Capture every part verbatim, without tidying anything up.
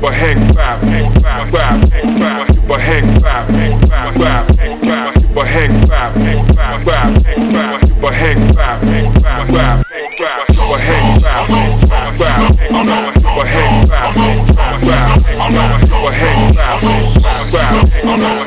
if I hang back, hang back, back, hang back, if I hang back, hang back, back, hang back, if I hang back, hang back, back, hang back, if I hang back, hang back, back, hang back, if I hang back, hang back, back, hang back, if I hang back, hang back, back, hang back, if I hang back, hang back, back, hang back.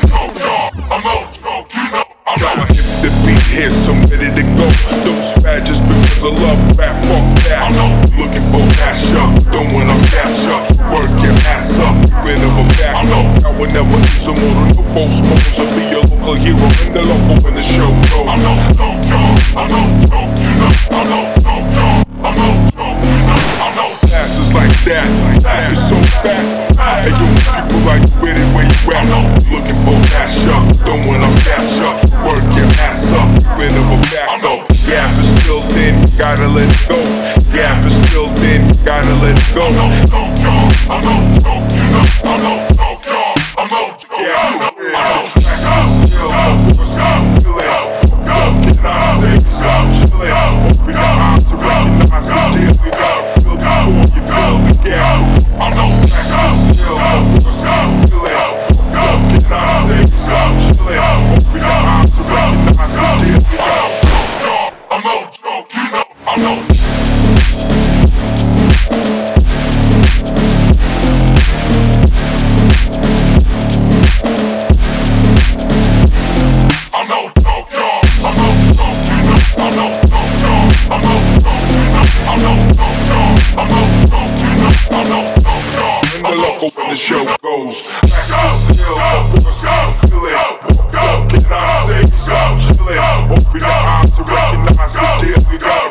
Gotta hit the beat here, so I'm ready to go. Don't spaz just because I love rap, fuck that. Looking for cash up, don't wanna catch up. Work your ass up, bit of a back up. I will never use some more than the most smokers. I'll be a local hero in the local when the show goes. I'm not Tokyo, I'm not Tokyo, I'm not Tokyo, I'm not Tokyo, I'm not passes like that, life is so fat. Hey yo, people like with it, where you at? Looking for cash up, don't wanna catch up. Work your ass up, bit of a back up. Gap is filled in, gotta let it go. Gap is filled in, gotta let it go. I'm not Tokyo, I'm not Tokyo, I'm not Tokyo, I'm not Tokyo. Yeah, I'm track is still up, what's up, feel it. What can I say? Stop chillin'. Open your eyes to recognize the deal. You gotta feel before you feel the gap. I'm not track is still up, what's up, feel it. What can I say? Stop chillin'. Open your eyes to recognize the deal. You gotta I'm not Tokyo, I'm not when the show goes. Back to the still up, what's up, feel it. What can I say? Stop chillin'. Open your eyes to recognize the deal. We got